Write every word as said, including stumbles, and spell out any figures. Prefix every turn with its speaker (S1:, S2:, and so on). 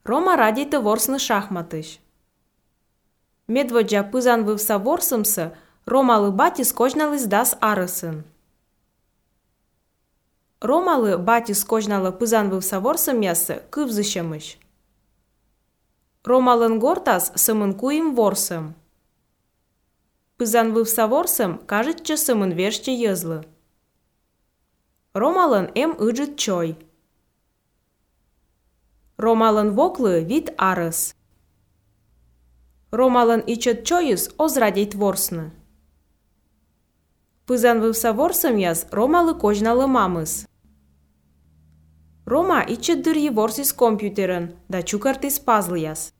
S1: Рома радійте ворсны шахматыш. Медводжа пызан вывса ворсымсы, Ромалы бати скожналы здас арысын. Ромалы бати скожналы пызан вывса ворсым ясы кывзыщымыш. Ромалын гортас сымын куим ворсым. Пызан вывса ворсым кажытчы сымын вершче езлы. Ромалын эм ыжыт чой. Ромалын воклы вид арыс. Ромалын ичыт чойыз озрадейт ворсны. Пызан вывса ворсым яз Ромалы кожналы мамыс. Рома ичыт дырьи ворсис компьютерын, да чукартис пазл яз.